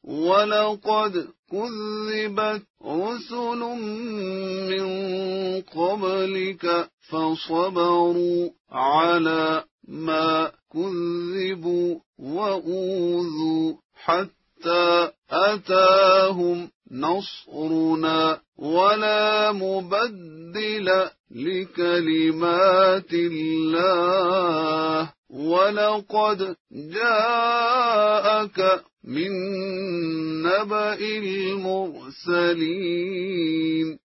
ولقد كذبت رسل من قبلك فصبروا على ما كذبوا وأوذوا حتى أتاهم نصرنا ولا مبدل لكلمات الله ولقد جاءك من نبأ المرسلين